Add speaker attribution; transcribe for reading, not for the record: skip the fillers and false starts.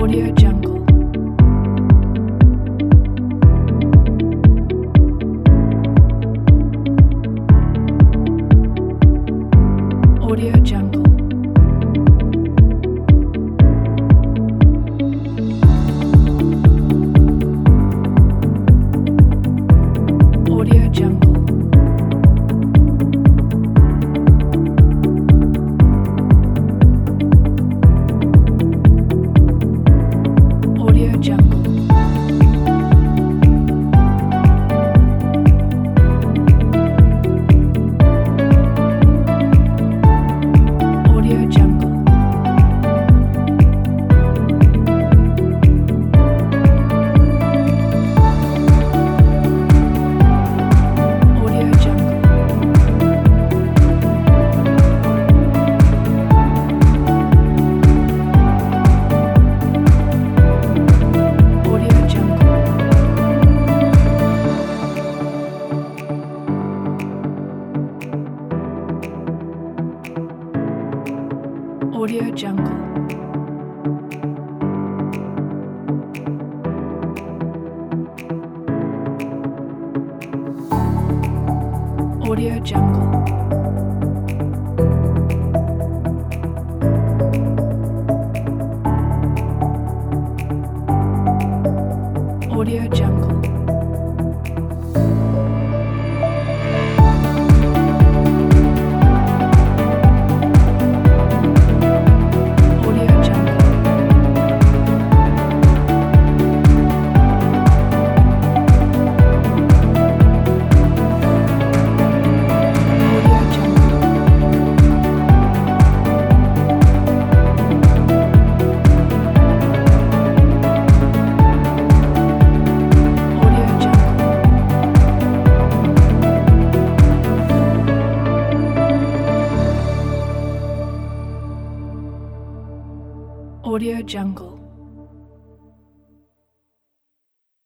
Speaker 1: Audio Jungle. Audio Jungle. Audio Jungle. Audio Jungle. Audio Jungle. Audio Jungle. Audio Jungle. Audio Jungle. Audio Jungle. Audio Jungle. Audio Jungle. Audio Jungle. Audio Jungle. Audio Jungle.